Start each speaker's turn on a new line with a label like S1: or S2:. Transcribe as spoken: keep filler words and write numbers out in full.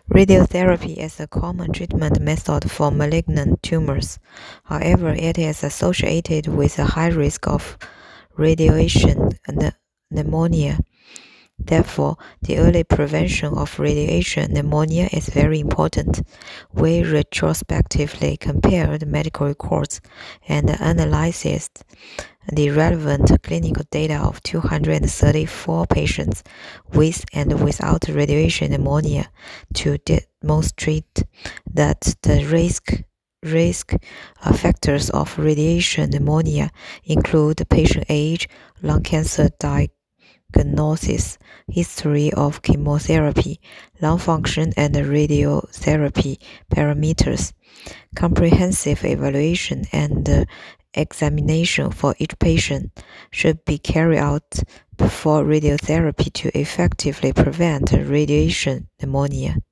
S1: Radiotherapy is a common treatment method for malignant tumors. However, it is associated with a high risk of radiation and pneumonia. Therefore, the early prevention of radiation pneumonia is very important. We retrospectively compared medical records and analyzed the relevant clinical data of two hundred thirty-four patients with and without radiation pneumonia to demonstrate that the risk risk uh, factors of radiation pneumonia include patient age, lung cancer diagnosis, history of chemotherapy, lung function, and radiotherapy parameters. Comprehensive evaluation and uh, examination for each patient should be carried out before radiotherapy to effectively prevent radiation pneumonia.